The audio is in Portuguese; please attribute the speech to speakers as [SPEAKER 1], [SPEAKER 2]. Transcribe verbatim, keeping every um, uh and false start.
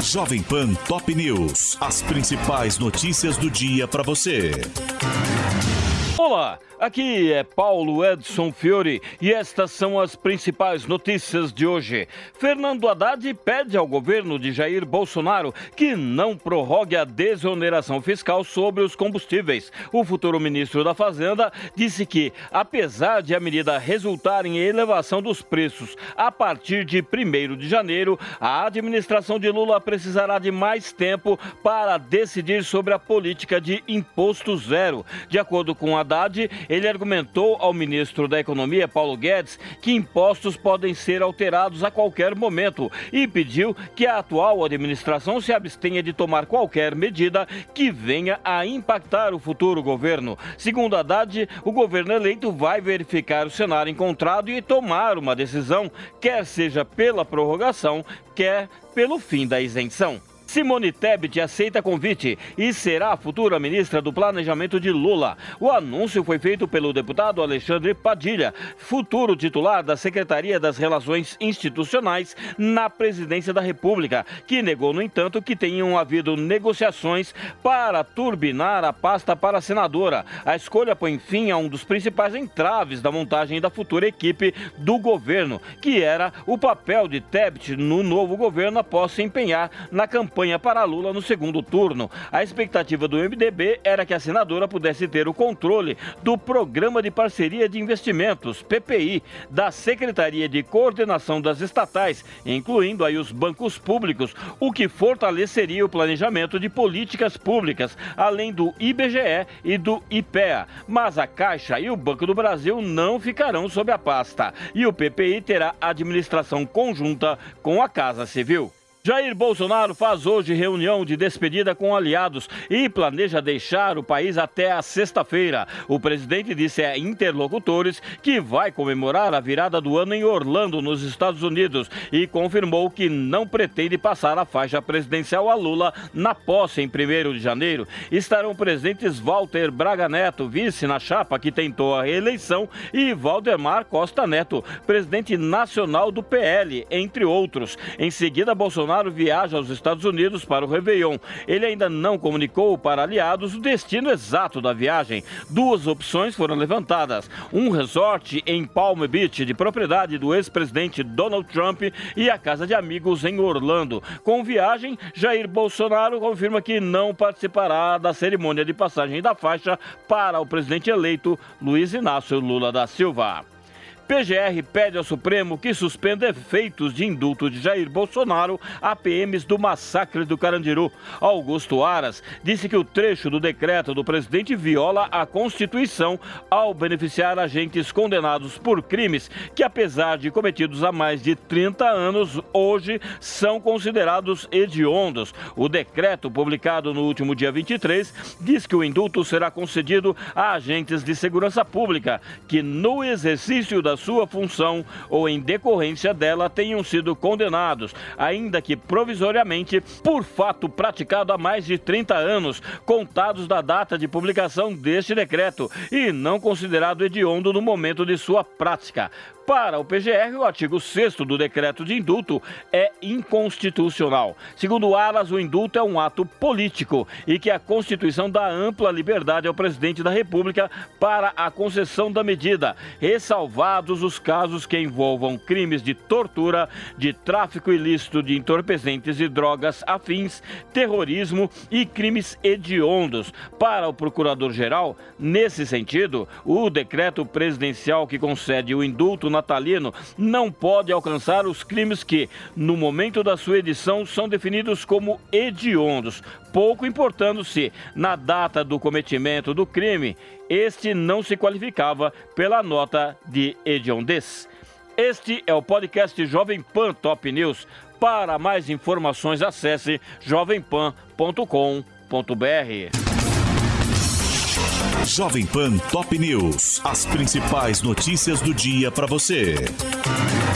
[SPEAKER 1] Jovem Pan Top News. As principais notícias do dia para você.
[SPEAKER 2] Olá, aqui é Paulo Edson Fiore e estas são as principais notícias de hoje. Fernando Haddad pede ao governo de Jair Bolsonaro que não prorrogue a desoneração fiscal sobre os combustíveis. O futuro ministro da Fazenda disse que, apesar de a medida resultar em elevação dos preços a partir de primeiro de janeiro, a administração de Lula precisará de mais tempo para decidir sobre a política de imposto zero. De acordo com a Haddad, ele argumentou ao ministro da Economia, Paulo Guedes, que impostos podem ser alterados a qualquer momento e pediu que a atual administração se abstenha de tomar qualquer medida que venha a impactar o futuro governo. Segundo Haddad, o governo eleito vai verificar o cenário encontrado e tomar uma decisão, quer seja pela prorrogação, quer pelo fim da isenção. Simone Tebet aceita convite e será a futura ministra do Planejamento de Lula. O anúncio foi feito pelo deputado Alexandre Padilha, futuro titular da Secretaria das Relações Institucionais na Presidência da República, que negou, no entanto, que tenham havido negociações para turbinar a pasta para a senadora. A escolha põe fim a um dos principais entraves da montagem da futura equipe do governo, que era o papel de Tebet no novo governo após se empenhar na campanha para Lula no segundo turno. A expectativa do M D B era que a senadora pudesse ter o controle do Programa de Parceria de Investimentos, P P I, da Secretaria de Coordenação das Estatais, incluindo aí os bancos públicos, o que fortaleceria o planejamento de políticas públicas, além do I B G E e do I P E A. Mas a Caixa e o Banco do Brasil não ficarão sob a pasta, e o P P I terá administração conjunta com a Casa Civil. Jair Bolsonaro faz hoje reunião de despedida com aliados e planeja deixar o país até a sexta-feira. O presidente disse a interlocutores que vai comemorar a virada do ano em Orlando, nos Estados Unidos, e confirmou que não pretende passar a faixa presidencial a Lula na posse em primeiro de janeiro. Estarão presentes Walter Braga Neto, vice na chapa que tentou a reeleição, e Valdemar Costa Neto, presidente nacional do P L, entre outros. Em seguida, Bolsonaro Bolsonaro viaja aos Estados Unidos para o Réveillon. Ele ainda não comunicou para aliados o destino exato da viagem. Duas opções foram levantadas: um resort em Palm Beach, de propriedade do ex-presidente Donald Trump, e a casa de amigos em Orlando. Com viagem, Jair Bolsonaro confirma que não participará da cerimônia de passagem da faixa para o presidente eleito Luiz Inácio Lula da Silva. P G R pede ao Supremo que suspenda efeitos de indulto de Jair Bolsonaro a P Ms do massacre do Carandiru. Augusto Aras disse que o trecho do decreto do presidente viola a Constituição ao beneficiar agentes condenados por crimes que, apesar de cometidos há mais de trinta anos, hoje são considerados hediondos. O decreto, publicado no último dia vinte e três, diz que o indulto será concedido a agentes de segurança pública que, no exercício da sua função ou em decorrência dela, tenham sido condenados, ainda que provisoriamente, por fato praticado há mais de trinta anos, contados da data de publicação deste decreto, e não considerado hediondo no momento de sua prática. Para o P G R, o artigo sexto do decreto de indulto é inconstitucional. Segundo Aras, o indulto é um ato político e que a Constituição dá ampla liberdade ao presidente da República para a concessão da medida, ressalvados os casos que envolvam crimes de tortura, de tráfico ilícito de entorpecentes e drogas afins, terrorismo e crimes hediondos. Para o procurador-geral, nesse sentido, o decreto presidencial que concede o indulto natalino não pode alcançar os crimes que, no momento da sua edição, são definidos como hediondos, pouco importando se, na data do cometimento do crime, este não se qualificava pela nota de hediondez. Este é o podcast Jovem Pan Top News. Para mais informações, acesse jovem pan ponto com ponto br.
[SPEAKER 1] Jovem Pan Top News. As principais notícias do dia para você.